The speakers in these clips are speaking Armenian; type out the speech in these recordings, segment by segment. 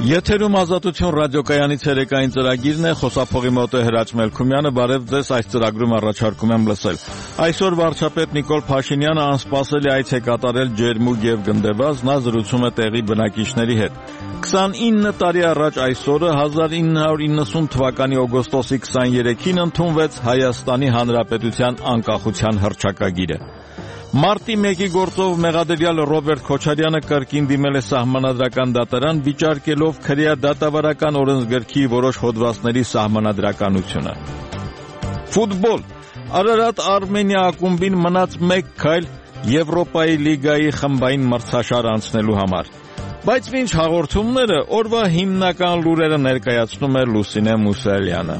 Եթերում ազատություն ռադիոկայանից երեկային ծրագիրն է, խոսափողի մոտ է Հրաչ Մելքումյանը, բարև ձեզ, այս ծրագրում առաջարկում եմ լսել։ Այսօր վարչապետ Նիկոլ Փաշինյանը անսպասելի այց է կատարել ջերմուկ եւ գնդեված, նա զրուցում է տեղի բնակիչների հետ։ 29 տարի առաջ այսօրը 1990 թվականի օգոստոսի 23-ին ընդունվեց Հայաստանի Հանրապետության անկախության հռչակագիրը։ Մարտի 1-ի գործով մեղադրյալ Ռոբերտ Քոչարյանը կրկին դիմել է սահմանադրական դատարան, վիճարկելով քրեադատավարական օրենսգրքի որոշ հոդվածների սահմանադրականությունը։ Ֆուտբոլ. Արարատ Արմենիա ակումբին մնաց 1 քայլ Եվրոպայի լիգայի խմբային մրցաշար անցնելու համար։ Բայց մինչ հաղորդումները օրվա հիմնական լուրերը ներկայացնում է Լուսինե Մուսալյանը։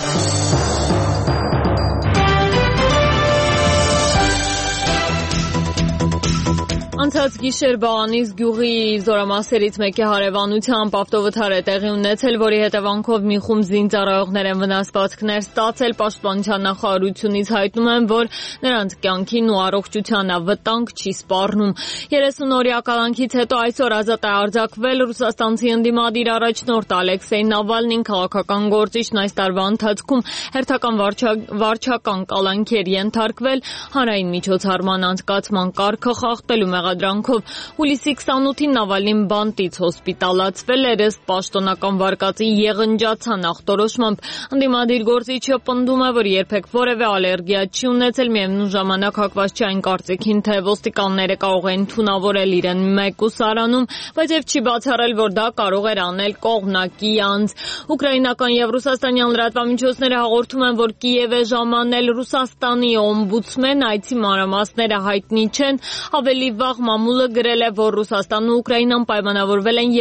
Անցած գիշեր Բաղանիս գյուղի զորամասերից մեկի հարևանությամբ ավտովթար է տեղի ունեցել, որի հետևանքով մի խումբ զինծառայողներ են վնասվածքներ ստացել։ Պաշտպանության նախարարությունից հայտնում են, որ նրանց կյանքին ու առողջությանը վտանգ չի սպառնում։ 30-օրյա կալանքից հետո այսօր ազատ է արձակվել ռուսաստանցի ընդդիմադիր առաջնորդ Ալեքսեյ Նավալնին, քաղաքական գործիչն այս տարվա ընթացքում հերթական վարչական կալանքի էր ենթարկվել հանրային միջոցառման անցկացման կարգը խախտելու մեղադրանքով։ Հուլիսի 28-ին Նավալնին բանտից հոսպիտալացվել էր ըստ պաշտոնական վարկածի եղնջացան ախտորոշմամբ։ Ընդդիմադիր գործիչը պնդում է, որ երբեք որևէ ալերգիա չի ունեցել, միևնույն ժամանակ հակված չի այն կարծիքին, թե ոստիկանները կարող են թունավորել իրեն մեկուսարանում, բայց եւ չի բացառել, որ դա կարող էր անել կողմնակի անձ։ Ուկրաինական եւ ռուսաստանյան լրատվամիջոցները հաղորդում են, որ Կիև է ժամանել Ռուսաստանի օմբուդսմեն, այցի մանրամասները հայտնի չեն։ Ավելի վաղ մամուլը գրել է, որ Ռուսաստանն ու Ուկրաինան պայմանավորվել են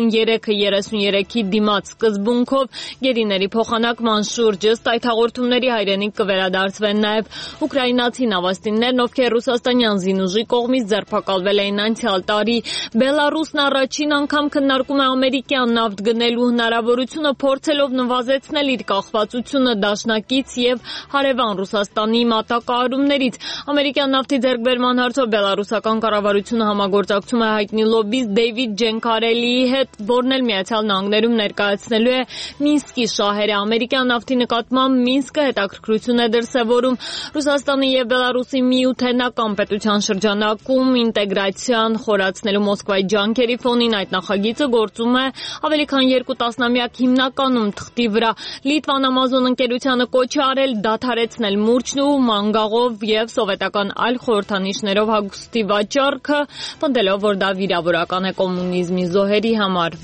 33-ի դիմաց սկզբունքով գերիների փոխանակման շուրջ։ Ըստ այդ հաղորդումների հայրենիք կվերադարձվեն նաև ուկրաինացի նավաստիներն, ովքեր ռուսաստանյան զինուժի կողմից ձերբակալվել էին անցյալ տարի։ Բելարուսն առաջին անգամ քննարկում է ամերիկյան նավթ գնելու հնարավորությունը, փորձելով նվազեցնել իր կախվածությունը դաշնակից եւ հարևան Ռուսաստանի մատակարարումներից։ Ամերիկյան նավթի ձեռքբերման հարցով բելարուսական կառավարությունը համագործակցում է հայտնի լոբբիստ Դեյվիդ Ջենքարելիի հետ, որն էլ Միացյալ Նահանգներում ներկայացնելու է Մինսկի շահերը։ Ամերիկյան նավթի նկատմամբ Մինսկը հետաքրքրություն է դրսևորում Ռուսաստանի եւ Բելարուսի միութենական պետության շրջանակում ինտեգրացիան խորացնելու Մոսկվայի ջանքերի ֆոնին այդ նախագիծը գործում է ավելի քան 2 տասնամյակ հիմնականում թղթի վրա։ Լիտվան Ամազոն ընկերությանը կոչ է արել դադարեցնել մուրճն ու մանգաղով եւ սովետական այլ խորհրդանիշներով հագուստի վաճառքը, պնդելով, որ դա վիրավորական է կոմունիզմի զոհերի համար։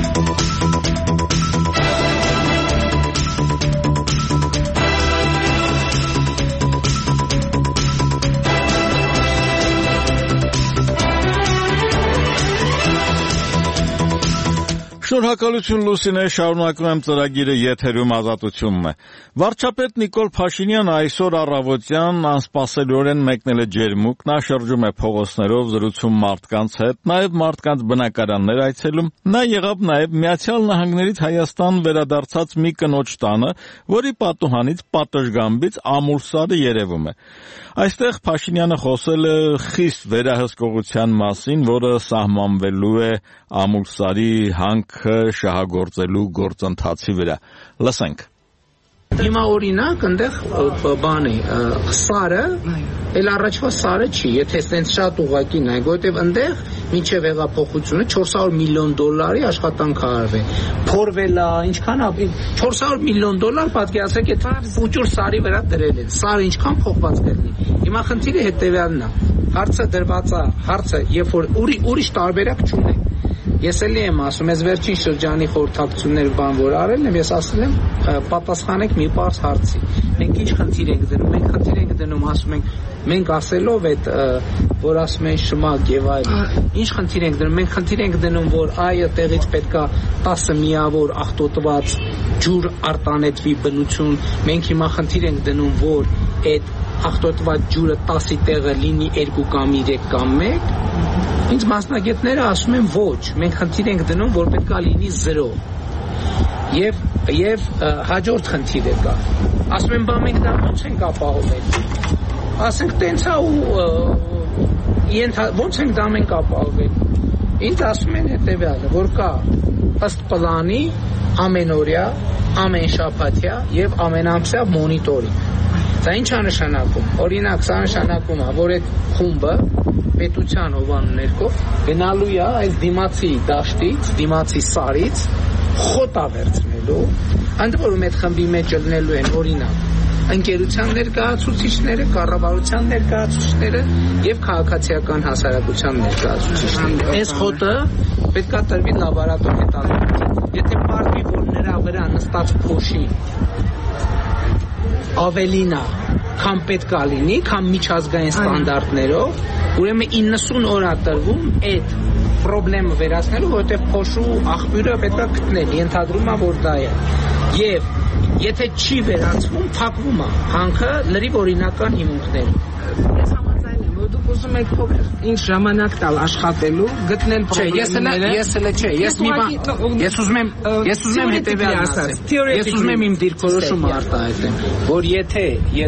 Շնորհակալություն Լուսինե, շարունակում եմ ծրագիրը, եթերում ազատությունն է։ Վարչապետ Նիկոլ Փաշինյանը այսօր առավոտյան անսպասելիորեն մեկնել է ջերմուկ, նա շրջում է փողոցներով, զրուցում մարդկանց հետ, նաև մարդկանց բնակարաններ այցելում։ Նա եղավ նաև Միացյալ Նահանգներից Հայաստան վերադարձած մի կնոջ տանը, որի պատուհանից պատշգամբից ամուլսարը երևում է։ Այստեղ Փաշինյանը խոսել է խիստ վերահսկողության մասին, որը սահմանվելու է ամուլսարի հանքը շահագործելու գործընթացի վրա։ Լսենք։ Հիմա օրինակ այնտեղ բան է, սարը, էլ առաջվա սարը չի, եթե այդպես շատ ուղղակի նայեք, որովհետև այնտեղ մինչև հեղափոխությունը $400 միլիոն աշխատանք արվել։ Փորվել է, ինչքան է, $400 միլիոն պատկերացրեք, այդ փուճուր սարի վրա դրել են։ Սարը ինչքան փոխված կլինի։ Հիմա խնդիրը հետևյալն է։ Հարցը դրված է, երբ որ ուրիշ տարբերակ չունի։ Ես էլի եմ ասում, ես վերջին շրջանի խորհրդակցություններ բան որ արել եմ, ես ասել եմ պատասխանեք մի պարզ հարցի։ Մենք ինչ խնդիր ենք դնում, մենք խնդիր ենք դնում, ասում ենք, մենք ասելով այդ որ ասում են շմակ եւ այլն, ինչ խնդիր ենք դնում, մենք խնդիր ենք դնում, որ այը տեղից պետքա 10 միավոր աղտոտված ջուր արտանետվի բնություն, մենք հիմա խնդիր ենք դնում, որ այդ աղտոտված ջուրը 10-ի տեղը լինի 2 կամ 3 կամ 1։ Ինձ մասնագետները ասում են ոչ, մենք խնդիր ենք դնում, որ պետքա լինի 0։ Եվ հաջորդ խնդիրը կա։ Ասում են, բա մենք դա ո՞նց ենք ապահովել։ Ասենք տենց է ու ոնց ենք դա մենք ապահովել։ Ինձ ասում են հետևյալը, որ կա ըստ պլանի ամենօրյա, ամենշաբաթյա եւ ամենամսյա մոնիտորինգ։ Դա ինչ է նշանակում։ Օրինակ, սա նշանակում է, որ այդ խումբը պետության հովանու ներքով գնալու է այս դիմացի դաշտից, դիմացի սարից խոտա վերցնելու, այնտեղ որում այդ խմբի մեջ ելնելու են օրինակ ընկերության ներկայացուցիչները, կառավարության ներկայացուցիչները եւ քաղաքացիական հասարակության ներկայացուցիչները։ Այս խոտը պետքա տրվի լաբորատոր հետազոտության։ Եթե պարզվի, որ նրա վրա նստած փոշի ավելին է, քան պետքա լինի, քան միջազգային ստանդարտներով, ուրեմն 90 օր է տրվում այդ խնդրը վերացնելու, որտեղ փոշու աղբյուրը պետքա գտնել, ենթադրում է, որ դա է։ Եվ եթե չի վերացվում, փակվում է հանքը լրիվ օրինական հիմունքներով։ Ես համաձայն եմ, որ դուք ուզում եք փոքր ինչ ժամանակ տալ աշխատելու, գտնել խնդիրները։ Ես ուզում եմ հետևյալն ասել։ Ես ուզում եմ իմ դիրքորոշումը արտահայտեմ, որ եթե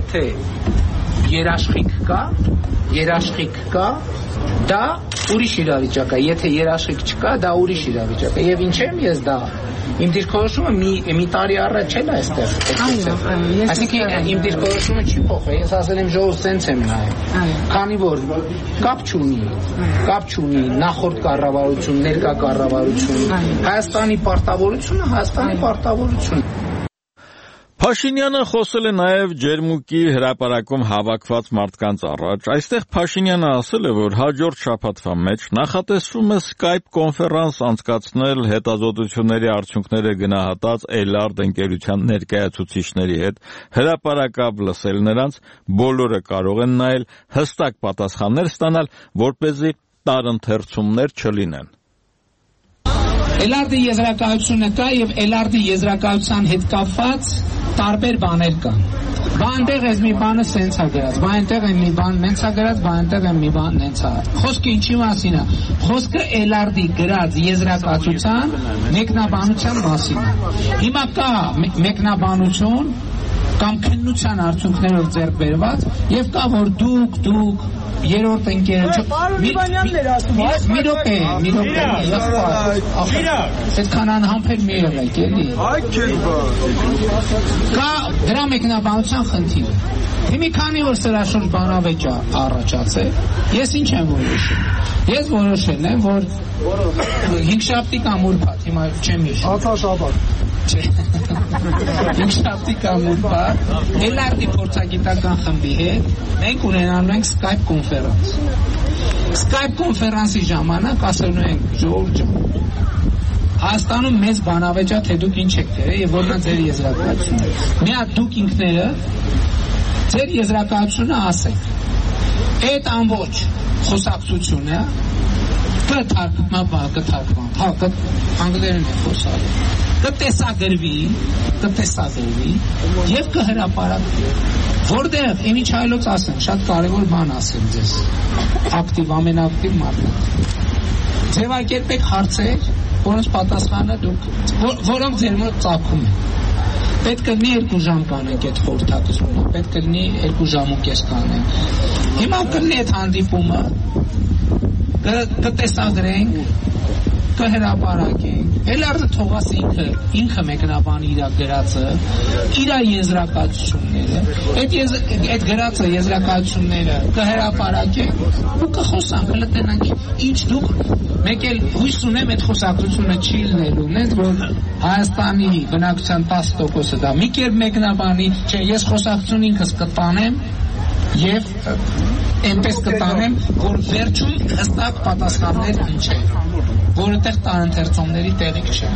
երաշխիք կա, դա ուրիշ իրավիճակ է, եթե երաշխիք չկա, դա ուրիշ իրավիճակ է։ Եվ ինչ եմ ես դա իմ դիրքորոշումը մի տարի առաջ էլ այստեղ։ Այսինքն իմ դիրքորոշումը չի փոխվել։ Ես ասել եմ ժողով սենց եմ նայում։ Քանի որ կապ չունի նախորդ կառավարություն, ներկա կառավարություն, Հայաստանի պարտավորությունը։ Փաշինյանը խոսել է նաև Ջերմուկի հրապարակում հավաքված մարդկանց առաջ։ Այստեղ Փաշինյանը ասել է, որ հաջորդ շաբաթվա մեջ նախատեսվում է Skype կոնֆերանս անցկացնել հետազոտությունների արդյունքները գնահատած Էլարդ ընկերության ներկայացուցիչների հետ, հրապարակավ լսել նրանց, բոլորը կարող են նայել, հստակ պատասխաններ ստանալ, որպեսզի տարընթերցումներ չլինեն։ Էլարդի եզրակացությունը կա եւ Էլարդի եզրակացության հետ կապված տարբեր բաներ կան։ Բանտեղ ես մի բանը սենց է գրած, բանտեղ է մի բան նենց է գրած, բանտեղ է մի բան նենց է։ Խոսքը ինչի մասին է։ Խոսքը Էլարդի գրած եզրակացության մեկնաբանության մասին է։ Հիմա կա մեկնաբանություն կամ քննության արդյունքներով ձեռք բերված եւ կա որ դուք երրորդ ընկերոջ մի րոպե այդքան անհամբեր մի եղեք էլի կա դրա մեկնաբանության խնդիր Հիմի քանի որ սրա շուրջ բանավեճ առաջացել ես ինչ եմ որոշել ես որոշել եմ որ 5 շաբթի կամ ուրբաթ հիմա չեմ հիշում Ինքշաբթի կամ ուրբաթ Էլարդի փորձագիտական խմբի հետ մենք ունենալու ենք Skype կոնֆերանս Skype կոնֆերանսի ժամանակ ասելու ենք Ժողովուրդ ջան Հայաստանում մեծ բանավեճ է թե դուք ինչ եք դերը եւ որն է ձեր եզրակացությունը մի հատ դուք ինքները ձեր եզրակացությունը ասեք այդ ամբողջ խոսակցությունը կթարգման անգլերեն է խոսալու կտեսագրվի եւ կհրապարակվի որտեղ իմիջ հայլոց ասեմ շատ կարեւոր բան ասեմ ձեզ ակտիվ ամենակտիվ մարդիկ ձևակերպեք հարցեր որոնց պատասխանը դուք որոնք ձեր մոտ ծագում են պետք է մի 2 ժամ կանենք այդ խորհրդակցությունը պետք է լինի 2 ժամ ու կես կանենք հիմա կլինի այդ հանդիպումը կտեսագրենք կհրապարակենք Էլարդը թողած ինքը մեկնաբանի իր գրածը իր եզրակացությունները այդ գրածը եզրակացությունները կհրապարակենք ու կխոսանք կլտնենք ինչ դուք մեկ էլ հույս ունեմ այդ խոսակցությունը չի լինելու նենց որ Հայաստանի բնակչության 10%-ը դա մի կերպ մեկնաբանի չէ ես խոսակցություն ինքս կտանեմ եւ այնպես կտանեմ որ վերջում հստակ պատասխաններ ինչ է որտեղ տարընթերցումների տեղիք չէ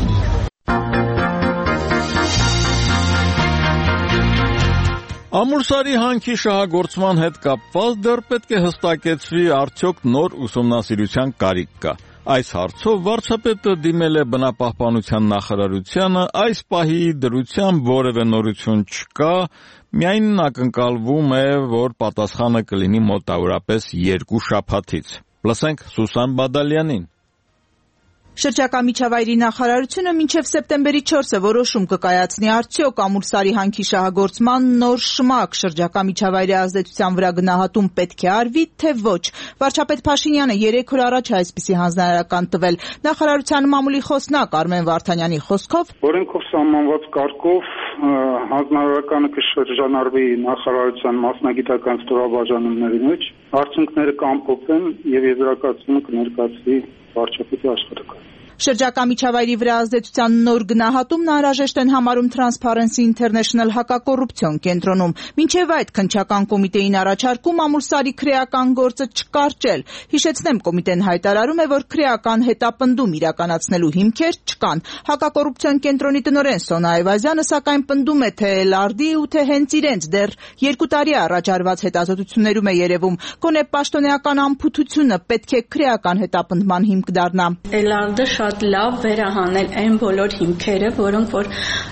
Ամուրսարի հանքի շահագործման հետ կապված դեռ պետք է հստակեցվի արդյոք նոր ուսումնասիրության կարիք կա։ Այս հարցով վարչապետը դիմել է բնապահպանության նախարարությանը, այս պահի դրությամբ որևէ նորություն չկա, միայն ակնկալվում է, որ պատասխանը կլինի մոտավորապես 2 շաբաթից։ Լսենք Սուսան Բադալյանին։ Շրջակա միջավայրի նախարարությունը մինչև սեպտեմբերի 4-ը որոշում կկայացնի արդյոք ամուրսարի հանքի շահագործման նոր շմակ շրջակա միջավայրի ազդեցության վրա գնահատում պետք է արվի, թե ոչ։ Վարչապետ Փաշինյանը 3 օր առաջ այսպիսի հանձնարարական տվել։ Նախարարության մամուլի խոսնակ Արմեն Վարդանյանի խոսքով օրենքով սահմանված կարգով հանձնարարականը կշրջանառվի նախարարության մասնագիտական ստորաբաժանումների մեջ, արդյունքները կամփոփվեն եւ եզրակացումը կներկայացվի վարչապետի աշխատակազմին։ Շրջակա միջավայրի վրա ազդեցության նոր գնահատումն անհրաժեշտ են համարում Transparency International հակակոռուպցիոն կենտրոնում։ Մինչև այդ քննչական կոմիտեին առաջարկում ամուրսարի քրեական գործը չկարճել։ Հիշեցնեմ, կոմիտեն հայտարարում է, որ քրեական հետապնդում իրականացնելու հիմքեր չկան։ Հակակոռուպցիոն կենտրոնի տնօրեն Սոնա Այվազյանը սակայն պնդում է, թե Էլարդի ու թե հենց իրենց դեռ 2 տարի առաջ արված հետազոտություններում է երևում, գոնե պաշտոնեական անփութությունը պետք է քրեական հետապնդման հիմք դառնա։ Էլարդը շատ լավ վերահանել այն բոլոր հիմքերը, որոնք որ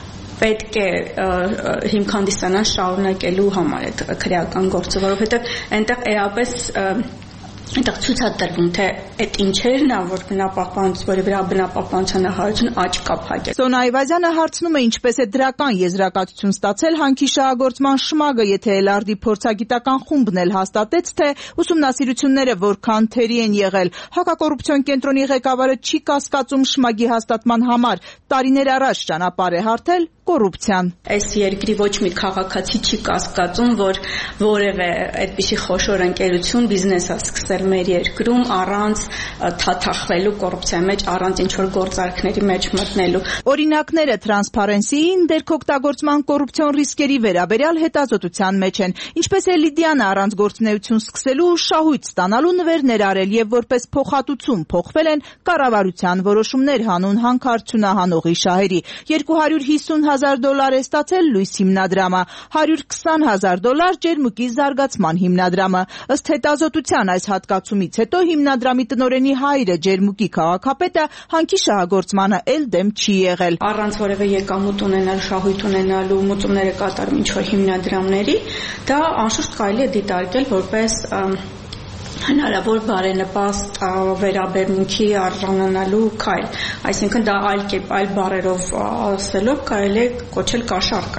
պետք է հիմք հանդիսանան շարունակելու համար այդ քրեական գործը, որովհետև այնտեղ էապես այնտեղ ցույց է տրվում, թե այդ ինչերն է, որ բնապահպանության նախարարությունը աչք կա փակել։ Սոնա Այվազյանը հարցնում է, ինչպես է դրական եզրակացություն ստացել հանքի շահագործման շմագը, եթե Էլարդի փորձագիտական խումբն էլ հաստատեց, թե ուսումնասիրությունները որքան թերի են եղել։ Հակակոռուպցիոն կենտրոնի ղեկավարը չի կասկածում շմագի հաստատման համար տարիներ առաջ ճանապարհ է հարթել կոռուպցիան։ Այս երկրի ոչ մի քաղաքացի չի կասկածում, որ որևէ այդպիսի խոշոր ընկերություն բիզնես է սկսել մեր երկրում առանց թաթախվելու կոռուպցիայի մեջ, առանց ինչ-որ գործարքների մեջ մտնելու։ Օրինակները Transparency-ին դերքօգտագործման կոռուպցիոն ռիսկերի վերաբերյալ հետազոտության մեջ են, ինչպես է Լիդիանը առանց գործունեություն սկսելու շահույթ ստանալու նվերներ արել եւ որպես փոխհատուցում փոխվել են կառավարության որոշումներ հանուն հանքարդյունահանողի շահերի։ $250,000 է ստացել Լույս հիմնադրամը, $120,000 Ջերմուկի զարգացման հիմնադրամը։ Ըստ հետազոտության այս հատկացումից հետո հիմնադրամի տնօրենի հայրը Ջերմուկի քաղաքապետը հանքի շահագործմանը էլ դեմ չի եղել։ Առանց որևէ եկամուտ ունենալ, շահույթ ունենալու մուծումները կատարում ինչ-որ հիմնադրամների, դա անշուշտ կարելի է դիտարկել որպես հնարավոր բարենպաստ վերաբերմունքի արժանանալու քայլ, այսինքն դա այլ բառերով ասելով կարելի է կոչել կաշառք։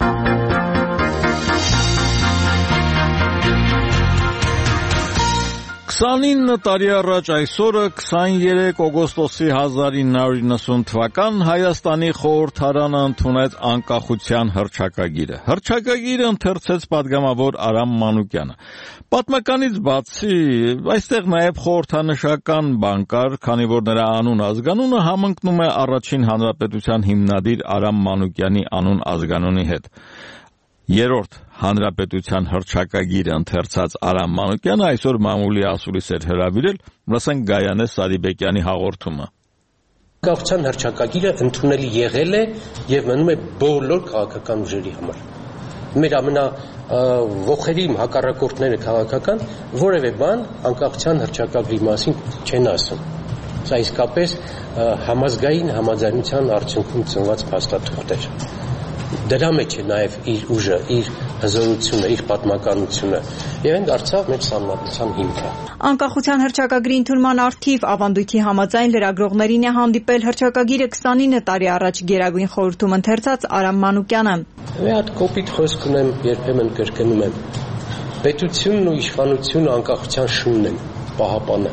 29 տարի առաջ այսօրը 23 օգոստոսի 1990 թվական Հայաստանի խորհրդարանը ընդունեց անկախության հռչակագիրը։ Հռչակագիրը ընթերցեց պատգամավոր Արամ Մանուկյանը։ Պատմականից բացի, այստեղ նաև խորհրդանշական բան կար, քանի որ նրա անուն ազգանունը համընկնում է առաջին հանրապետության հիմնադիր Արամ Մանուկյանի անուն ազգանունի հետ։ Երրորդ հանրապետության հռչակագիրը ընթերցած Արամ Մանուկյանը այսօր մամուլի ասուլիս էր հրավիրել, լսենք Գայանե Սարիբեկյանի հաղորդումը։ Անկախության հռչակագիրը ընդունելի եղել է եւ մնում է բոլոր քաղաքական ուժերի համար։ Մեր ամենաողերիմ հակառակորդները քաղաքական որևէ բան անկախության հռչակագրի մասին չեն ասում։ Սա իսկապես համազգային համաձայնության արդյունքում ծնված փաստաթուղթ էր։ Դրա մեջ է նաև իր ուժը, իր հզորությունը, իր պատմականությունը եւ այն դարձավ մեր սահմանության հիմքը։ Անկախության հռչակագրի ընդունման առթիվ ավանդույթի համաձայն լրագրողներին է հանդիպել հռչակագիրը 29 տարի առաջ Գերագույն խորհրդում ընթերցած Արամ Մանուկյանը։ Մի հատ կոպիտ խոսք ունեմ, երբեմն կրկնում եմ։ Պետությունն ու իշխանությունը անկախության շունն են, պահապանը։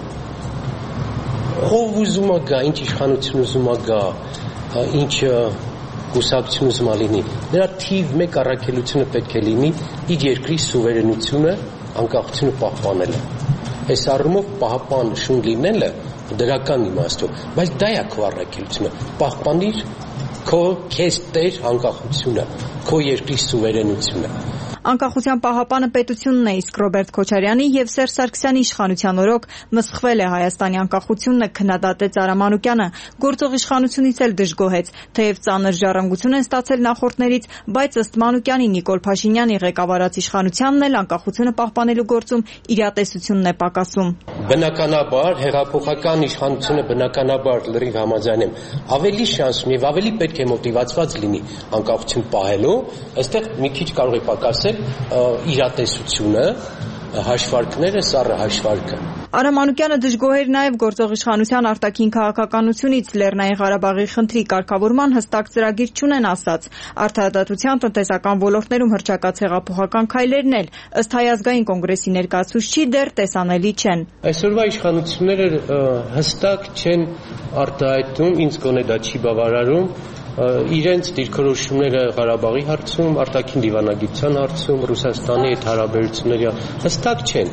Ով ուզում է գա, ինչ իշխանություն ուզում է գա, ինչ կուսակցություն ուզում է լինի, նրա թիվ 1 առաքելությունը պետք է լինի իր երկրի սուվերենությունը, անկախությունը պահպանելը։ Այս առումով պահապան շուն լինելը դրական իմաստով, բայց դա է քո առաքելությունը, պահպանիր քո քեզ տեր անկախությունը, քո երկրի սուվերենությունը։ Անկախության պահապանը պետությունն է, իսկ Ռոբերտ Քոչարյանի եւ Սերժ Սարգսյանի իշխանության օրոք մսխվել է Հայաստանի անկախությունը, քննադատեց Արամ Մանուկյանը, գործող իշխանությունից էլ դժգոհեց, թեև ծանր ժառանգություն են ստացել նախորդներից, բայց ըստ Մանուկյանի Նիկոլ Փաշինյանի ղեկավարած իշխանությանն էլ անկախությունը պահպանելու գործում իրատեսությունն է պակասում։ Բնականաբար հեղափոխական իշխանությունը բնականաբար լրիվ համաձայն եմ, ավելի շանս ունի եւ ավելի պետք է մոտիվացված լինի անկախություն պահելու, այստեղ մի քիչ կարող է պակասել իրատեսությունը հաշվարկները, սառը հաշվարկը։ Արամ Մանուկյանը դժգոհ էր նաև գործող իշխանության արտաքին քաղաքականությունից, Լեռնային Ղարաբաղի խնդրի կարգավորման հստակ ծրագիր չունեն ասաց։ Արդարադատության տնտեսական ոլորտներում հռչակած հեղափոխական քայլերն էլ ըստ Հայ ազգային կոնգրեսի ներկայացուցչի դեռ տեսանելի չեն։ Այսօրվա իշխանությունները հստակ չեն արտահայտում, ինձ գոնե դա չի բավարարում, իրենց դիրքորոշումները Ղարաբաղի հարցում, արտաքին դիվանագիտության հարցում, Ռուսաստանի հետ հարաբերությունների հստակ չեն։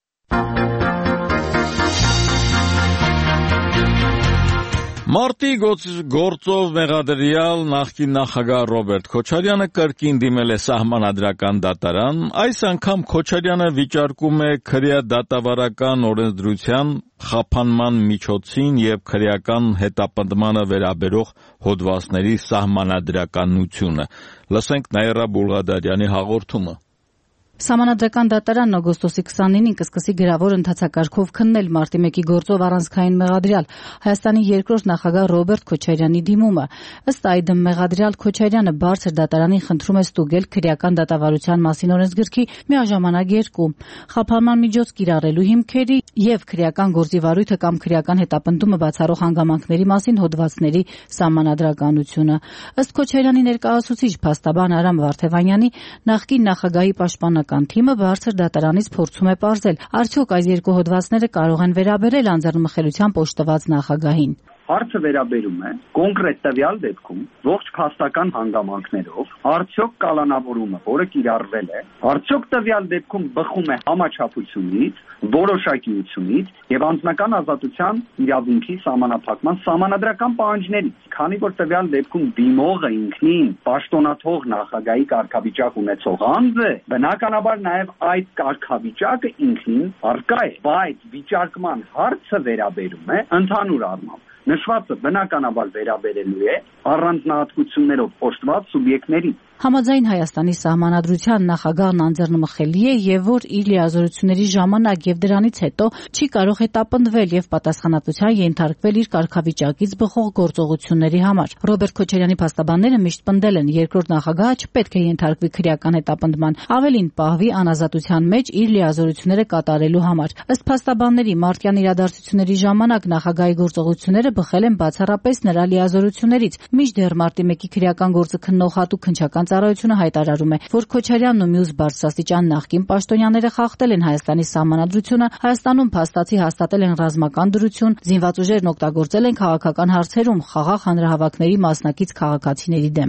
Մարտի գործով մեղադրյալ նախկին նախագահ Ռոբերտ Քոչարյանը կրկին դիմել է սահմանադրական դատարան, այս անգամ Քոչարյանը վիճարկում է քրեադատավարական օրենսդրության խափանման միջոցին և քրեական հետապնդմանը վերաբերող հոդվածների սահմանադրականությունը։ Լսենք Նաիրա Բուլղադարյանի հաղորդումը։ Սահմանադրական դատարանն օգոստոսի 29-ին կսկսի գրավոր ընթացակարգով քննել Մարտի 1-ի գործով առանցքային մեղադրյալ Հայաստանի երկրորդ նախագահ Ռոբերտ Քոչարյանի դիմումը։ Ըստ այդմ մեղադրյալ Քոչարյանը բարձր դատարանին խնդրում է ստուգել քրեական դատավարության մասին օրենսգրքի միաժամանակ երկու՝ խափանման միջոց կիրառելու հիմքերի և քրեական գործի վարույթը կամ քրեական հետապնդումը բացառող հանգամանքների մասին հոդվածների սահմանադրականությունը։ Ըստ Քոչարյանի ներկայացուցիչ փաստաբան Արամ Վարդևանյանի, նախկին նախագահի պաշտպանական թիմը բարձր դատարանից փորձում է պարզել, արդյոք այս երկու հոդվածները կարող են վերաբերել անձեռնմխելությամբ օժտված նախագահին։ Հարցը վերաբերում է կոնկրետ տվյալ դեպքում ողջ փաստական հանգամանքներով արդյոք կալանավորումը, որը կիրառվել է, արդյոք տվյալ դեպքում բխում է համաչափությունից, որոշակիությունից եւ անձնական ազատության իրավունքի սահմանափակման սահմանադրական պահանջներից, քանի որ տվյալ դեպքում դիմողը ինքնին պաշտոնաթող նախագահի կարգավիճակ ունեցող անձ է, բնականաբար նաեւ այդ կարգավիճակը ինքնին առկա է, բայց վիճարկման հարցը վերաբերում է ընդհանուր առմամբ նշվածը բնականաբար վերաբերելու է առանձնահատկություններով օժտված սուբյեկտների։ Համաձայն Հայաստանի սահմանադրության նախագահն անձեռնմխելի է եւ որ իր լիազորությունների ժամանակ եւ դրանից հետո չի կարող հետապնդվել եւ պատասխանատվության ենթարկվել իր կարգավիճակից բխող գործողությունների համար։ Ռոբերտ Քոչարյանի փաստաբանները միշտ պնդել են, երկրորդ նախագահը չպետք է ենթարկվի քրեական հետապնդման, ավելին պահվի անազատության մեջ իր լիազորությունները կատարելու համար։ Ըստ փաստաբանների, մարտյան իրադարձությունների ժամանակ նախագահի գործողությունները բխել են բացառապես նրա լիազորություններից։ Մինչդեռ Մարտի 1-ի քրեական գործը քննող հատուկ քննչական ծառայությունը հայտարարում է, որ Քոչարյանն ու մյուս բարձրաստիճան նախկին պաշտոնյաները խախտել են Հայաստանի սահմանադրությունը, Հայաստանում փաստացի հաստատել են ռազմական դրություն, զինված ուժերն օգտագործել են քաղաքական հարցերում խաղաղ հանրահավաքների մասնակից քաղաքացիների դեմ։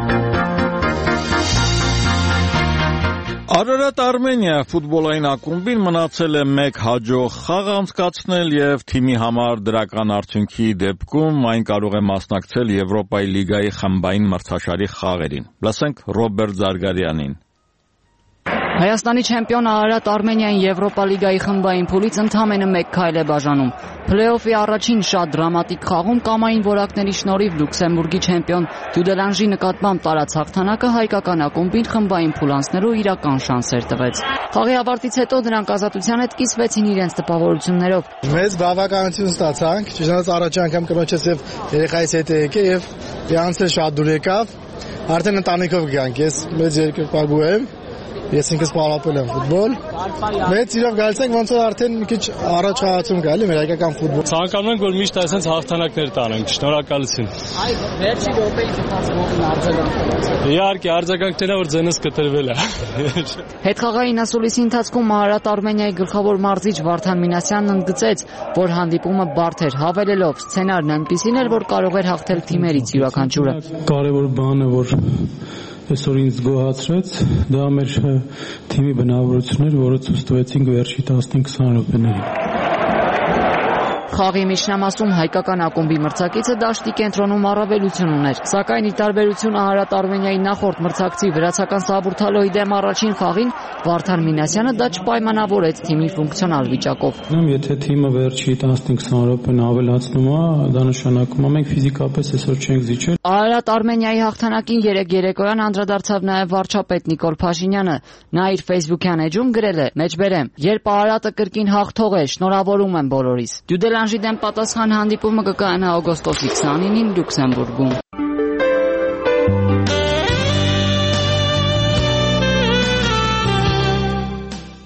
Արարատ Արմենիա ֆուտբոլային ակումբին մնացել է մեկ հաջող խաղ անցկացնել եւ թիմի համար դրական արդյունքի դեպքում այն կարող է մասնակցել Եվրոպայի լիգայի խմբային մրցաշարի խաղերին։ Լսենք Ռոբերտ Զարգարյանին։ Հայաստանի չեմպիոն Արարատ Արմենիային Եվրոպա լիգայի խմբային փուլից ընդամենը մեկ քայլ է բաժանում։ Փլեյօֆի առաջին շատ դրամատիկ խաղում կամային որակների շնորհիվ Լյուքսեմբուրգի չեմպիոն Դյուդելանժի նկատմամբ տարած հաղթանակը հայկական ակումբին խմբային փուլ անցնելու իրական շանսեր տվեց։ Խաղի ավարտից հետո նրանք ազատության հետ կիսվեցին իրենց տպավորություններով։ Մեծ բավականություն ստացանք, ճիշտ առաջին անգամ կնոջս եւ երեխայից հետ եկե եւ իրանցը շատ դուր եկավ։ Արդեն ընտանիքով գանք, ես մեծ երկրպագու եմ։ Ես ինքս պարապել եմ ֆուտբոլ։ Մեծ իրավ գալիս ենք ոնց որ արդեն մի քիչ առաջ խաղացում գա, էլի մեր հայկական ֆուտբոլ։ Ցանկանում ենք որ միշտ այսպես հաղթանակներ տանենք։ Շնորհակալություն։ Այ վերջի րոպեից ընթացքում արձագանք։ Իհարկե, արձագանքն է որ ձենս կտրվել է։ Հետխաղային ասուլիսի ընթացքում Արարատ Արմենիայի գլխավոր մարզիչ Վարդան Մինասյանն ընդգծեց, որ հանդիպումը բարդ էր, հավելելով սցենարն այնպիսին էր, որ կարող էր հաղթել թիմերից յուրաքանչյուրը։ Կարևոր բանը որ այսօր ինձ գոհացրեց, դա մեր թիմի բնավորություններ, որը ցույց տվեցինք վերջի 15-20 րոպեներին։ Խաղի միջնամասում հայկական ակումբի մրցակիցը դաշտի կենտրոնում առավելություն ուներ, սակայն ի տարբերություն Արարատ Արմենիայի նախորդ մրցակցի վրացական Սաբուրթալոյի դեմ առաջին խաղին Վարդան Մինասյանը դա չպայմանավորեց թիմի ֆունկցիոնալ վիճակով։ Եթե թիմը վերջի 15-20 րոպեն ավելացնում է, դա նշանակում է մենք ֆիզիկապես այսօր չենք զիջել։ Արարատ Արմենիայի հաղթանակին երեկոյան անդրադարձավ նաև վարչապետ Նիկոլ Փաշինյանը։ Նա իր Facebook-յան էջում գրել է. «Մեջբերեմ, երբ Արարատը կրկին հաղթող է, շնորհավորում եմ բոլորիս»։ Դյուդելանժի դեմ պատասխան հանդիպումը կկայանա օգոստոսի 29-ին Լյուքսեմբուրգում։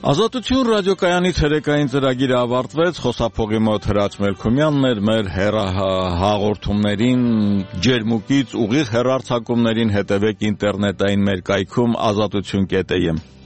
Ազատություն ռադիոկայանի ցերեկային ծրագիրը ավարտվեց, խոսափողի մոտ Հրաչ Մելքումյանն էր, մեր հաղորդումներին ջերմուկից ուղիղ հեռարձակումներին հետևեք ինտերնետային մեր կայքում azatutun.am